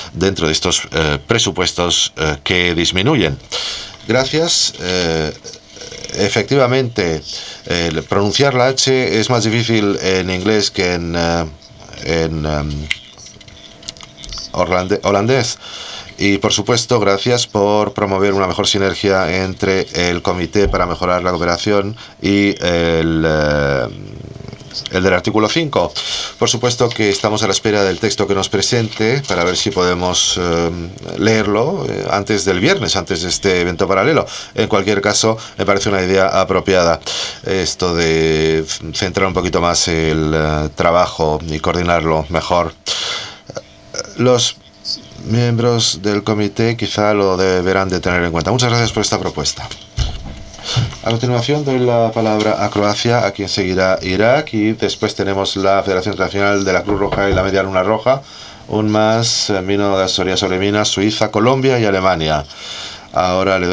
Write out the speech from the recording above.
dentro de estos presupuestos que disminuyen. Gracias. Efectivamente, pronunciar la H es más difícil en inglés que en holandés. Y, por supuesto, gracias por promover una mejor sinergia entre el Comité para mejorar la cooperación y el del artículo 5. Por supuesto que estamos a la espera del texto que nos presente para ver si podemos leerlo antes del viernes, antes de este evento paralelo. En cualquier caso, me parece una idea apropiada esto de centrar un poquito más el trabajo y coordinarlo mejor. Los miembros del comité quizá lo deberán de tener en cuenta. Muchas gracias por esta propuesta. A continuación doy la palabra a Croacia, a quien seguirá Irak, y después tenemos la Federación Internacional de la Cruz Roja y la Media Luna Roja, un más Mino de Asoria Solemina, Suiza, Colombia y Alemania. Ahora le doy